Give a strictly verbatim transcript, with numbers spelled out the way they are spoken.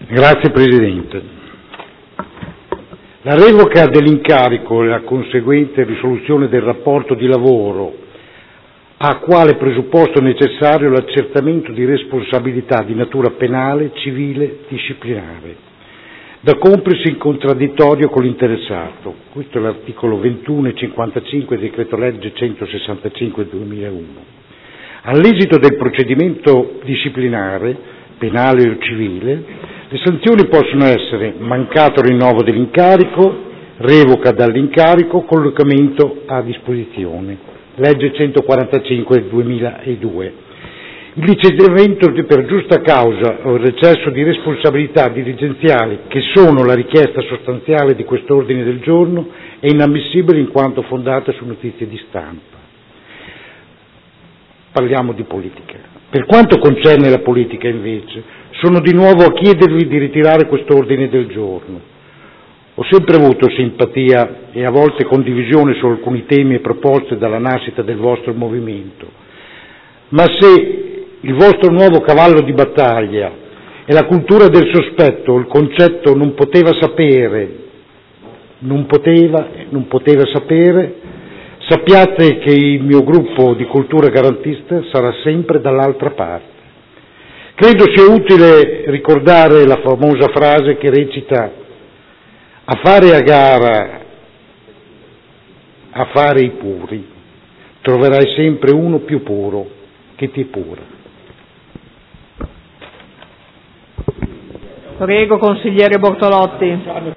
Grazie Presidente. La revoca dell'incarico e la conseguente risoluzione del rapporto di lavoro ha quale presupposto necessario l'accertamento di responsabilità di natura penale, civile, disciplinare, da compiersi in contraddittorio con l'interessato. Questo è l'articolo ventuno e cinquantacinque del decreto legge centosessantacinque del duemilauno. All'esito del procedimento disciplinare, penale o civile, le sanzioni possono essere mancato rinnovo dell'incarico, revoca dall'incarico, collocamento a disposizione. Legge centoquarantacinque del duemiladue. Il licenziamento per giusta causa o il recesso di responsabilità dirigenziali, che sono la richiesta sostanziale di quest'ordine del giorno, è inammissibile in quanto fondata su notizie di stampa. Parliamo di politica. Per quanto concerne la politica, invece, sono di nuovo a chiedervi di ritirare quest'ordine del giorno. Ho sempre avuto simpatia e a volte condivisione su alcuni temi e proposte dalla nascita del vostro movimento, ma se il vostro nuovo cavallo di battaglia è la cultura del sospetto, il concetto non poteva sapere, non poteva, non poteva sapere, sappiate che il mio gruppo di cultura garantista sarà sempre dall'altra parte. Credo sia utile ricordare la famosa frase che recita: a fare a gara, a fare i puri, troverai sempre uno più puro che ti pura. Prego, consigliere Bortolotti.